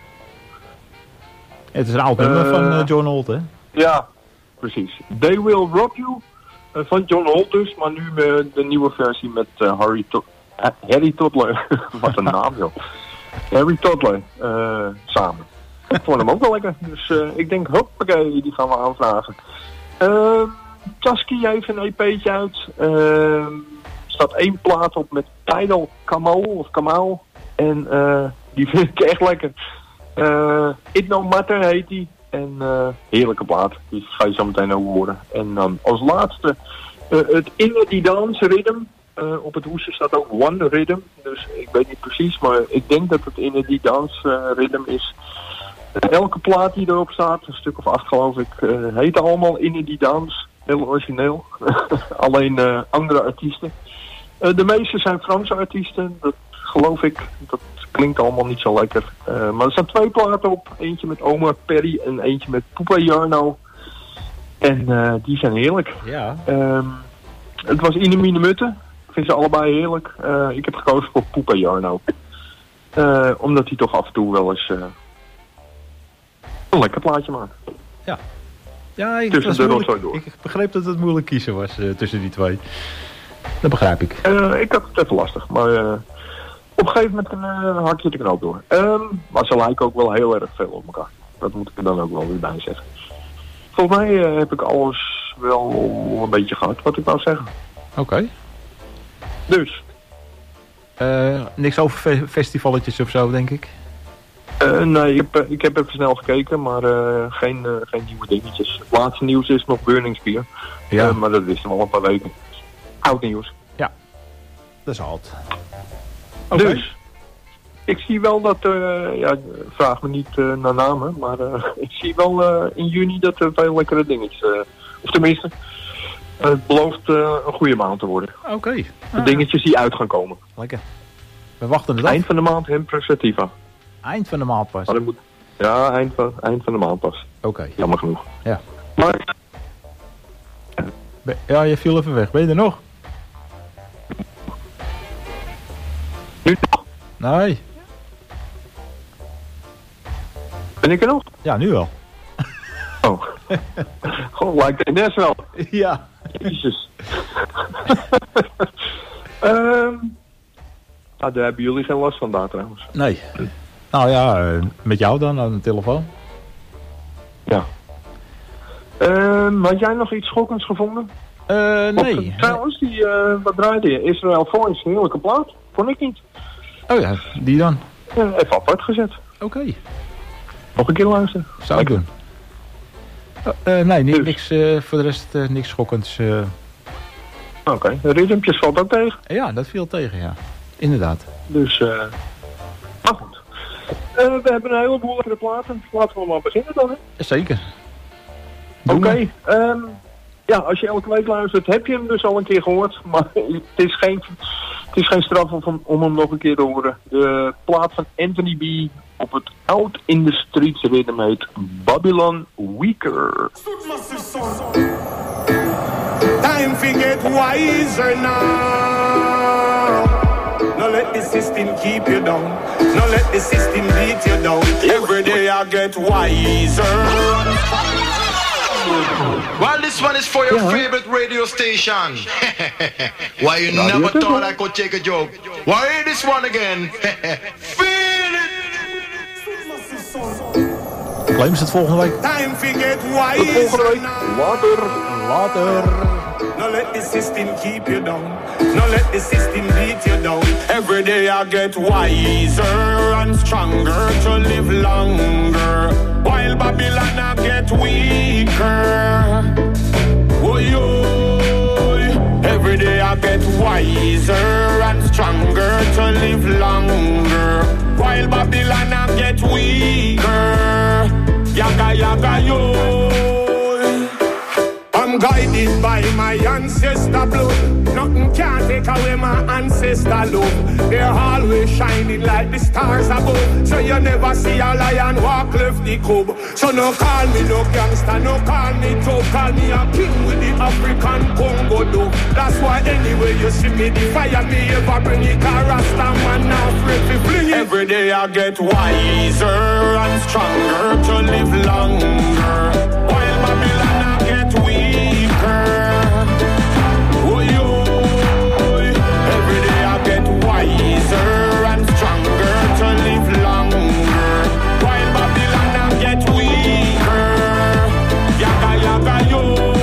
Het is een oud nummer uh, van uh, John Holt, hè? Ja, precies. They Will Rock You, uh, van John Holt dus, maar nu uh, de nieuwe versie met uh, Harry, to- uh, Harry Toddler. Wat een naam, joh. Harry Toddler, uh, samen. Ik vond hem ook wel lekker, dus uh, ik denk, hoppakee, die gaan we aanvragen. Uh, Chasky heeft een E P'tje uit. Uh, er staat één plaat op met Tidal Kamal, of Kamal. En uh, die vind ik echt lekker. Uh, It No Matter heet die. En uh, heerlijke plaat, die ga je zo meteen ook horen. En dan als laatste uh, het Inner Die Dance Rhythm. Uh, op het hoesje staat ook One Rhythm. Dus ik weet niet precies, maar ik denk dat het Inner Die Dance uh, Rhythm is. Elke plaat die erop staat, een stuk of acht geloof ik, uh, heet allemaal Inner Die Dance. Heel origineel. Alleen uh, andere artiesten. Uh, de meeste zijn Franse artiesten, dat geloof ik. Dat klinkt allemaal niet zo lekker. Uh, maar er staan twee platen op. Eentje met Omar Perry en eentje met Poepa Jarno. En uh, die zijn heerlijk. Ja. Um, het was Ine Mine Mutte. Ik vind ze allebei heerlijk. Uh, ik heb gekozen voor Poepa Jarno. Uh, omdat hij toch af en toe wel eens uh, een lekker plaatje maakt. Ja. Ja, ik, tussen de rotzooi door. Ik begreep dat het moeilijk kiezen was uh, tussen die twee. Dat begrijp ik. Uh, ik had het even lastig, maar uh, op een gegeven moment uh, hak je de knoop door. Um, maar ze lijken ook wel heel erg veel op elkaar. Dat moet ik er dan ook wel weer bij zeggen. Volgens mij uh, heb ik alles wel een beetje gehad wat ik wou zeggen. Oké. Okay. Dus. Uh, niks over fe- festivalletjes of zo, denk ik? Uh, nee, ik heb, ik heb even snel gekeken, maar uh, geen, uh, geen nieuwe dingetjes. Het laatste nieuws is nog Burning Spear. Ja. Uh, maar dat wisten we al een paar weken. Oud nieuws. Ja, dat is oud. Okay. Dus, ik zie wel dat, uh, ja, vraag me niet uh, naar namen, maar uh, ik zie wel uh, in juni dat er veel lekkere dingetjes, uh, of tenminste, uh, het belooft uh, een goede maand te worden. Oké. Okay. De ah, dingetjes die uit gaan komen. Lekker. We wachten het af. Eind van de maand representativa. Eind van de maand pas? Moet... Ja, eind van, eind van de maand pas. Oké. Okay. Jammer genoeg. Ja. Maar... Ja, je viel even weg. Ben je er nog? Nu nog? Nee. Ben ik er nog? Ja, nu wel. Oh. Gewoon lijkt het net wel. Ja. Jezus. um, ah, daar hebben jullie geen last van daar trouwens. Nee. Nou ja, met jou dan aan de telefoon. Ja. Um, had jij nog iets schokkends gevonden? Uh, nee. Of, trouwens, die, uh, wat draaide je? Israel Voice, een heerlijke plaat. Vond ik niet. Oh ja, die dan? Uh, even apart gezet. Oké. Okay. Nog een keer luisteren. Zou ik doen. Uh, uh, nee, niet, dus. niks, uh, voor de rest uh, niks schokkends. Uh... Oké, okay. De ritmpjes valt ook tegen? Ja, dat viel tegen, ja. Inderdaad. Dus, uh... maar goed. Uh, we hebben een heleboel lekkere platen. Laten we maar beginnen dan, hè? Zeker. Oké. Okay. Um, ja, als je elke week luistert, heb je hem dus al een keer gehoord. Maar het is geen, het is geen straf om, om hem nog een keer te horen. De plaat van Anthony B. op het Out in the Streets rhythm heet Babylon Weaker. Time to get wiser now. No let the system keep you down. No let the system beat you down. Every day I get wiser. Well, this one is for your yeah. favorite radio station. Why you radio never thought I could take a joke? Why this one again? Feel it! Claim is het volgende week. Time to get wiser. Volgende week. Later. Later. No let the system keep you down. No let the system beat you down. Every day I get wiser and stronger to live longer. While Babylon I get weaker. Oh, yo. Every day I get wiser and stronger to live longer. While Babylon I get weaker. Yaga yaga yo. I'm guided by my ancestor blood. Nothing can take away my ancestor love. They're always shining like the stars above. So you never see a lion walk left the cub. So no call me no gangster, no call me tough. Call me a king with the African Congo do. That's why anyway you see me, the fire me ever bring it. A Rasta man now afraid to fling it. Every day I get wiser and stronger to live longer, while Babylon I get weaker. Oh yo, every day I get wiser and stronger to live longer, while Babylon I get weaker. Yaga yaga yo.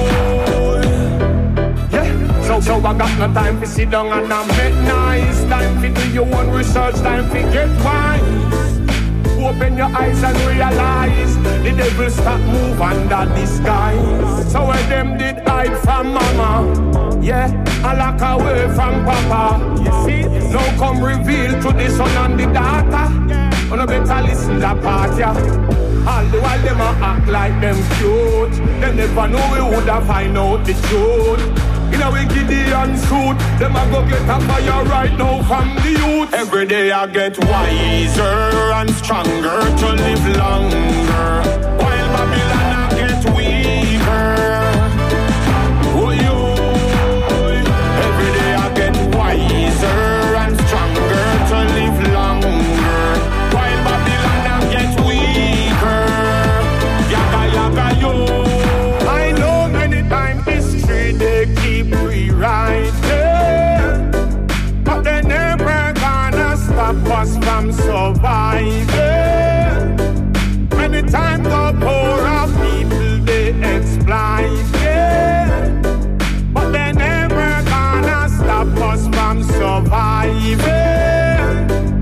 Yeah, so so I got no time to sit down and I make nice. Time to do your own research, time to get wise. Open your eyes and realize the devil stop move under disguise. So when them did hide from mama, yeah, I lock away from papa. You see, now come reveal to the son and the daughter. You no better listen to part, yeah. All the while them a act like them cute. They never know we woulda find out the truth. In a way Gideon suit, them a go get a fire right now from the youth. Every day I get wiser and stronger to live longer, while Babylon I get weaker. Oh yo, every day I get wiser and stronger to live longer, while Babylon I get weaker. Yaga yaga yo. I know many times history they keep rewriting, but they never gonna stop us from surviving. Many times the poor of people they exploiting, but they never gonna stop us from surviving.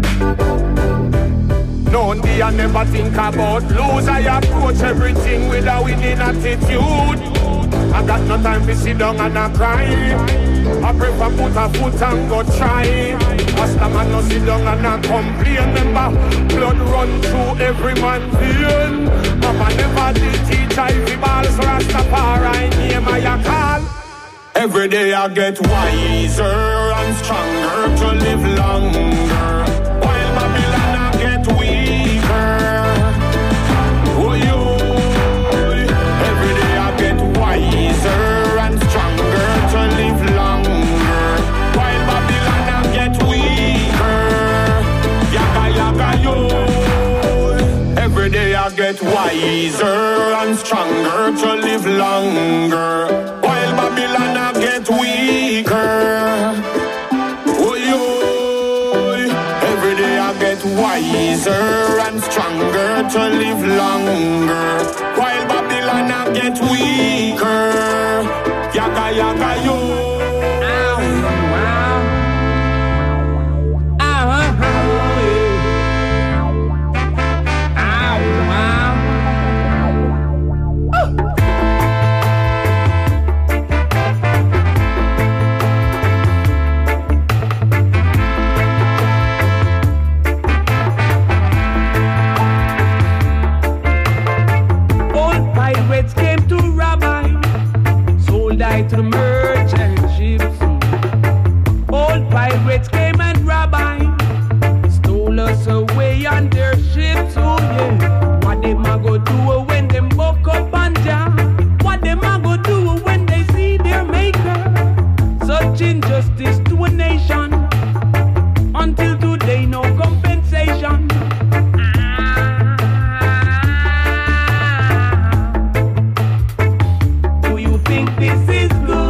No day I never think about lose. I approach everything with a winning attitude. I got no time to sit down and I cry. I prefer put a foot and go try. Master man no sit down and I complain. Remember, blood run through every man's vein. Mama never did teach I fi balls Rastafari name I call. Every day I get wiser and stronger to live longer, while Babylon I get weaker. Oh yo, every day I get wiser and stronger to live longer, while Babylon I get weaker. Yaga yaga yo. Every day I get wiser and stronger to live longer, while Babylon I get weaker. Oh yo, every day I get wiser and stronger to live longer, while Babylon I get weaker. Yaga yaga yo. To the merchant ships, old pirates came and robbed I, stole us away on their ships. Oh yeah, what them a go do when them buck up and jam? What them a go do when they see their maker? Such injustice to a nation, until today no compensation. Do you think this is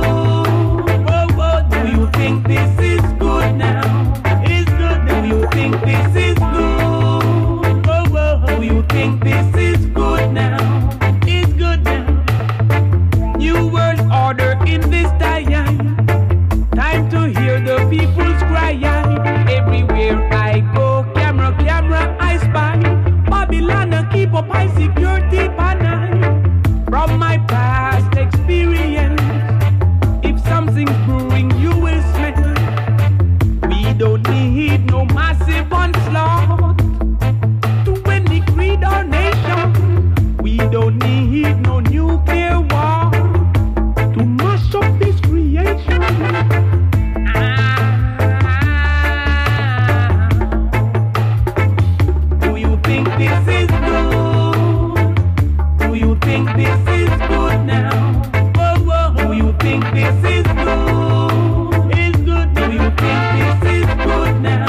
up high security panel. From my past experience, if something's brewing, you will smell. We don't need no massive onslaught to any creed or nation. We don't need no nuclear war to mash up this creation. Ah. this is good now? Whoa, whoa. Do you think this is good? Is good. Do you think this is good now?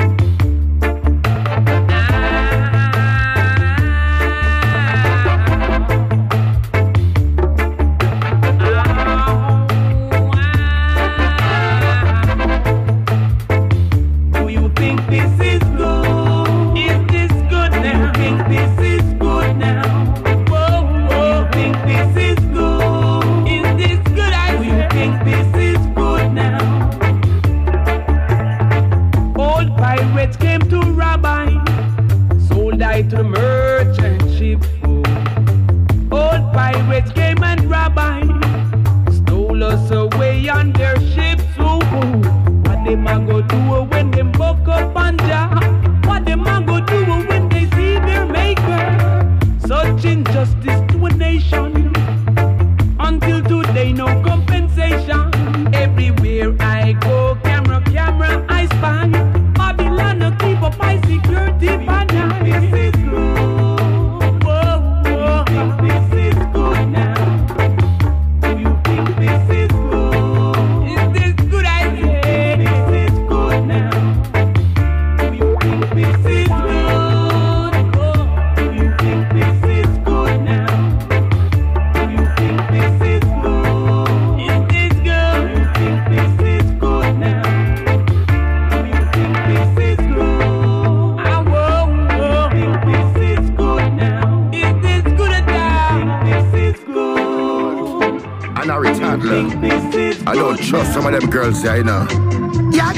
To the merchant ship full. Old pirates came and robbed I, stole us away on their ships. Oh, what them a go do when them buck up on Jah? What them a go do when they see their maker? Such injustice to a nation. Until today, no compensation. Everywhere I go, camera, camera, I spy. Babylon no keep up my security banner. This is good. Whoa, whoa. This is good now. Do you think this is good? Is this good? I say this is good now. Do you think this is good? Do you think this is good now? Do you think this is good? Is this good? Do you think this is good now? Do you think this is good? I whoa, whoa. Think this is good now? Is this good at all? Think this is good? And I retard, look. I don't trust some of them girls there, you know. Yeah,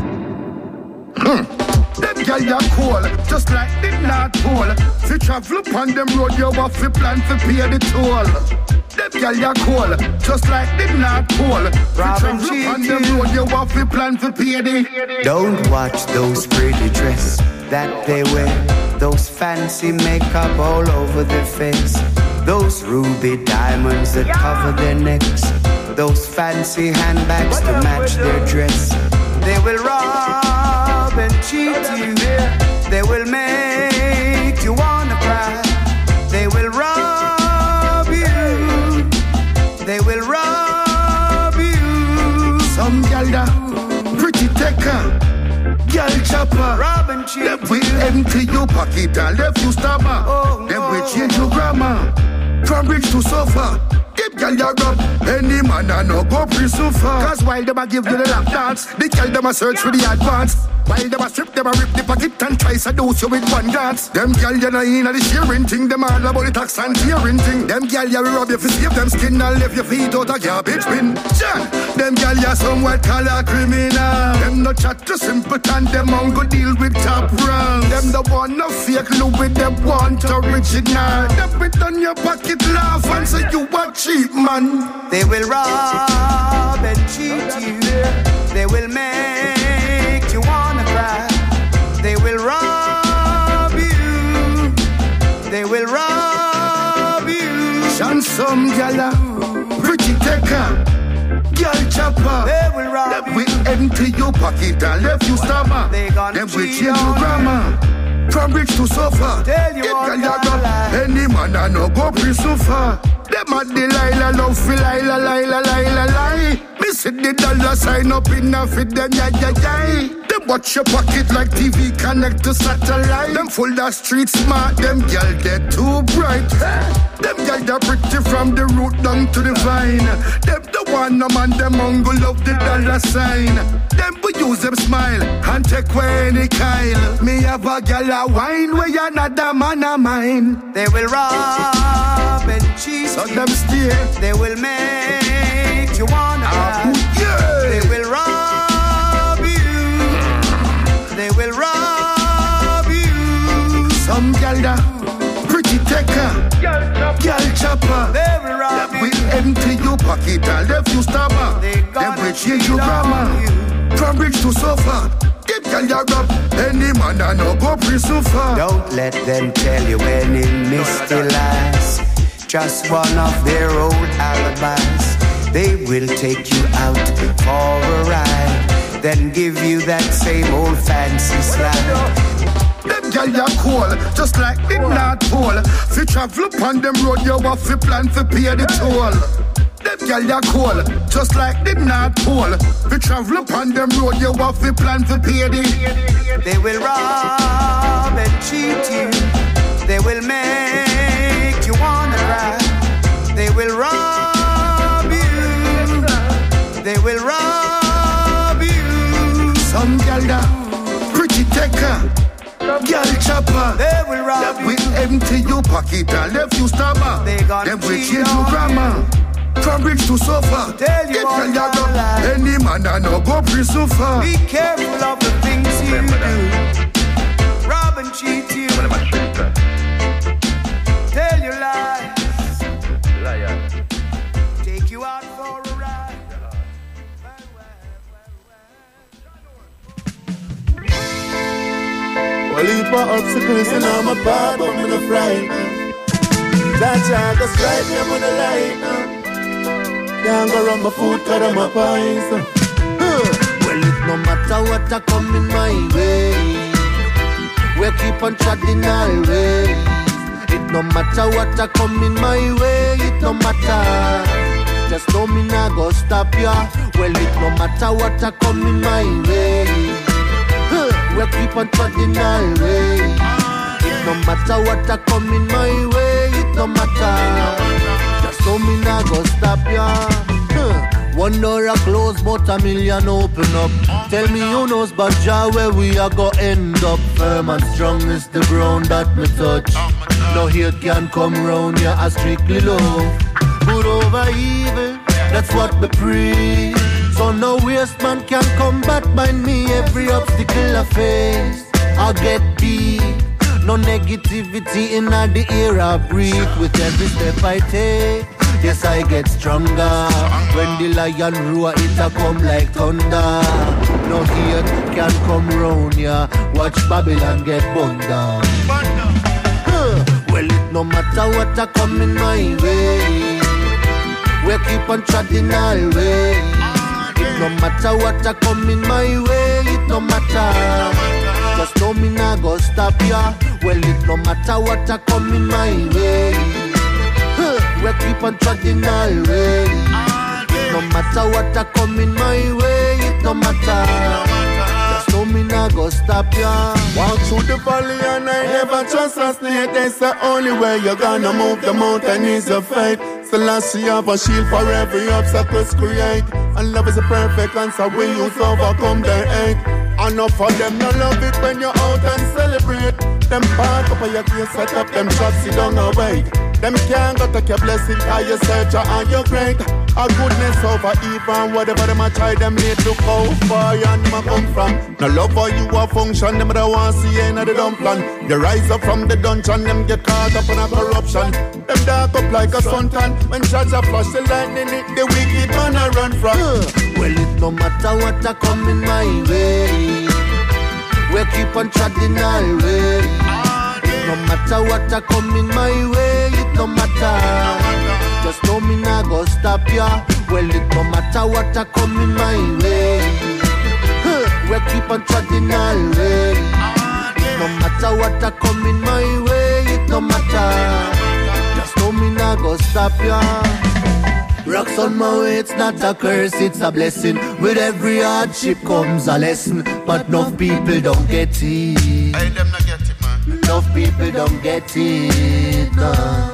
hmm. Them girl ya cool, just like the North Pole. If you travel upon them road, you have to plan to pay the toll. Them girl ya cool, just like the North Pole. If you travel upon them road, you have to plan to pay the. Don't watch those pretty dresses that they wear, those fancy makeup all over their face, those ruby diamonds that cover their necks, those fancy handbags to match their dress. They will rob and cheat you. They will make you wanna cry. They will rob you. They will rob you. Some gal da pretty taker, gal chopper. Rob and cheat. Them will empty your pocket and left you stammer. Oh, them no. will change your grammar from rich to sofa. Them gal ya rub any man a no go prison for. Cause while them a give you the lap dance, the gal them a search for the advance. While them a strip, them a rip the pocket and try seduce you with one dance. Them gal ya na in a the sharing thing, them all about the tax and tearing thing. Them gal ya rob you for save them skin and left your feet out a garbage bin. John, them gal ya some white collar criminal. Them no chat to simpleton, them on go deal with top wrong. Them the one no fake look with them want original. Them put on your pocket laugh and say you a cheap man. They will rob and cheat you. They will make you wanna cry. They will rob you. They will rob you. And some gala, pretty taker, girl chopper. They will rob them you. will empty your pocket and left you stammer. They gonna them will cheat change your on grammar from rich to sofa. Tell you If what girl ya I go, like. any man a no go prison for. Them a Delilah love fi Lila, Lila, Lila, lie. Me see the dollar sign up in a fit them ya ya ya. Them watch your pocket like T V connect to satellite. Them full the street smart, them gal they too bright. Them gal they pretty from the root down to the vine. Them the one no man them mongo love the dollar sign. Them we use them smile and take away any kyle. Me have a gal a wine where you another man a mine. They will rob and cheat So you. them stay. They will make you wanna cry. Yeah. They will rob you. They will rob you. Some gal da pretty taker, gal chopper. They will rob Them you. will empty your pocket and left you stammer. They Them gonna will change cheat your on grammar you. from rich to sofa. Them gal ya rub any man a no go prison for. Don't let them tell you any misty lies. Just one of their old alibis. They will take you out for a ride, then give you that same old fancy slide. Them gal ya cool, just like the North Pole. Fi travel upon them road, you have fi plan fi pay the toll. Them gal ya cool, just like the North Pole. Fi travel upon them road, you have fi plan fi pay the. They will rob and cheat you. They will make you wanna cry. They will rob you. They will rob you. Some gal da pretty taker, gal chopper. They will rob them you. Will empty your pocket and left you stabber. They gonna them will cheat change on your grammar. From bridge to sofa. Tell you Get all gal ya my go. life. Any man that no go prison for. Be careful of the things you do. Rob and cheat you. Tell you lies. Liar. Take you out for a ride. Well, leave my obstacles and all my path, but I'm not frightened. That child go strike me on the light. Can't go run my food, cut on my pies. Well, it no matter what I come in my way, we keep on treading our ways. It no matter what I come in my way, it no matter. Just know me nah go stop ya. Well, it no matter what I come in my way, we keep on treading our ways. It no matter what I come in my way, it no matter. Just know me nah go stop ya. One door a close, but a million open up. Tell me who knows but Jah where we are go end up. Firm and strong is the ground that me touch. No hate can come round ya, I strictly love. Good over evil, that's what we pray. So no waste man can combat by me. Every obstacle I face, I get beat. No negativity in the air I breathe. With every step I take, yes, I get stronger. When the lion roar, it a come like thunder. No hate can come round ya. Watch Babylon get burned down. Huh. Well, it no matter what a come in my way, we keep on treading our way. It no matter what a come in my way, it no matter. Just know me nah go stop ya. Well, it no matter what a come in my way, we keep on treading our way. No matter what I come in my way, it no matter. Just know me nah go stop ya. Walk through the valley and I never trust a snake. That's the only way you're gonna move the mountain is your faith. Celestia have a shield for every obstacles create. And love is a perfect answer we use to overcome their hate. Enough of them no love it when you're out and celebrate. Them park up on your case, set up them shots, sit down and wait. Them can't go take your blessing, cause you search and you're great. A goodness over even, whatever them a try, them need to go far and them a come from. No love for you a function, them don't want to see any of the dumb plan. You rise up from the dungeon, them get caught up in a corruption. Them dark up like a suntan, when shots a flash the lightning, it the wicked man a run from. Well, it no matter what I come in my way, we keep on treading our way. No matter what I come in my way, it no matter. Just know me nah go stop ya. Well, it no matter what I come in my way, we keep on treading our way. No matter what I come in my way, it no matter. Just know me nah go stop ya. Rocks on my way, it's not a curse, it's a blessing. With every hardship comes a lesson. But enough people don't get it. Hey, them not get it, man. Enough people don't get it, no.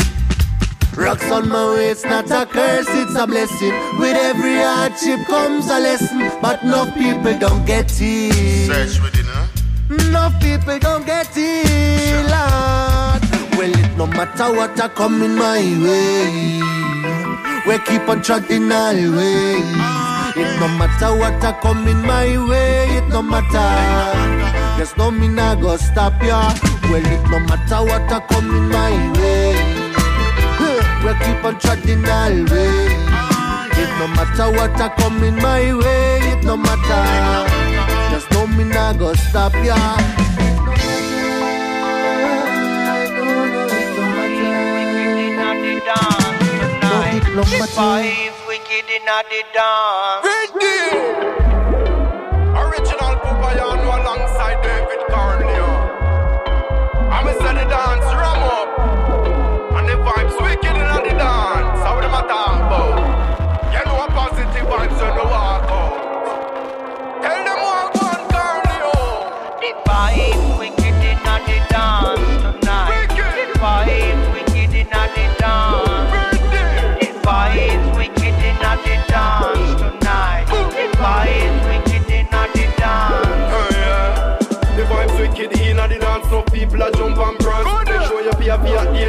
Rocks on my way, it's not a curse, it's a blessing. With every hardship comes a lesson. But enough people don't get it. Search within, huh? Enough people don't get it, Lord. Well, it no matter what I come in my way, we keep on treading our way. It no matter what I come in my way, it no matter. Just know me nah go stop ya. Well, it no matter what I come in my way, we keep on treading our way. It no matter what I come in my way, it no matter. Just know me nah go stop ya. No five wicked in the dance. Original Papa Yano alongside David Carney.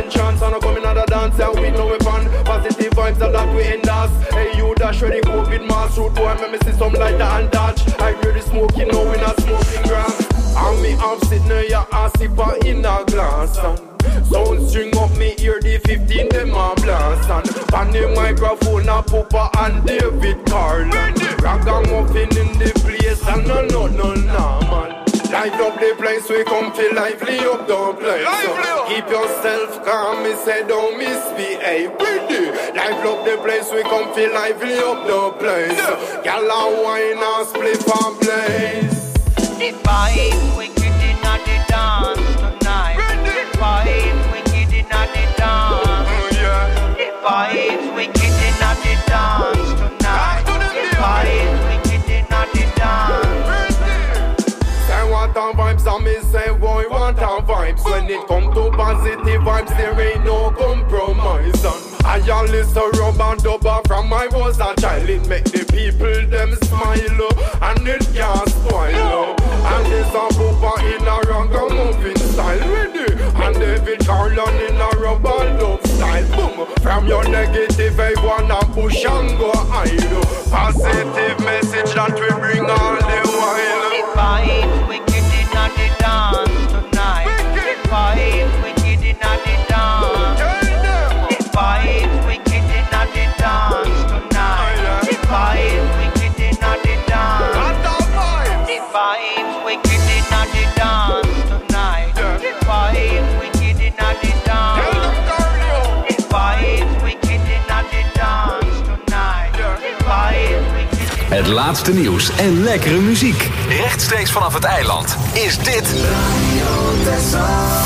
one chance and I come in another dance and we no weapon. Positive vibes are that we endorse. Hey you dash ready go with mass root boy. Let me see some like that and touch. I hear the smoking, no we not smoking grass. And me have sit near ya and sip a in a glass and sound string up me ear the fifteen them a blast and on the microphone a Pupa and David Carlin. Ragamuffin in the place and no no no no man. Light up the place, we come feel lively up the place. So keep yourself calm, me say don't misbehave. Light up the place, we come feel lively up the place. Y'all a wine and split and blaze. The vibe wicked in the dance tonight. The vibe wicked in the dance. The vibe wicked in the dance tonight. The vibe wicked in the dance. Say what a vibes and me say boy what a vibes. When it come to positive vibes there ain't no compromise. And I always a rub and dubber from I was a child. It make the people them smile and it can't spoil. And this a Pupa in a ragamuffin style ready. And David Carlin in a rubber dub style. Boom. From your negative vibe wanna push and go hide. Positive message that we bring all the while. The vibes wicked in the dance tonight. The vibes wicked in the dance. The vibes wicked in the dance tonight. The vibes wicked in the dance. The vibes wicked in the dance tonight. The vibes wicked in the dance. The vibes wicked in the dance tonight. The vibes wicked. Het laatste nieuws en lekkere muziek. Rechtstreeks vanaf het eiland is dit Radio Texel.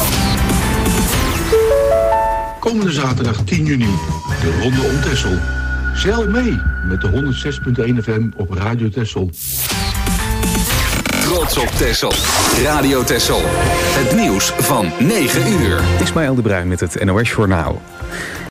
Komende zaterdag tien juni, de Ronde om Texel. Zeil mee met de honderd zes punt één F M op Radio Texel. Trots op Texel. Radio Texel. Het nieuws van negen uur. Ismaël de Bruin met het N O S Journaal.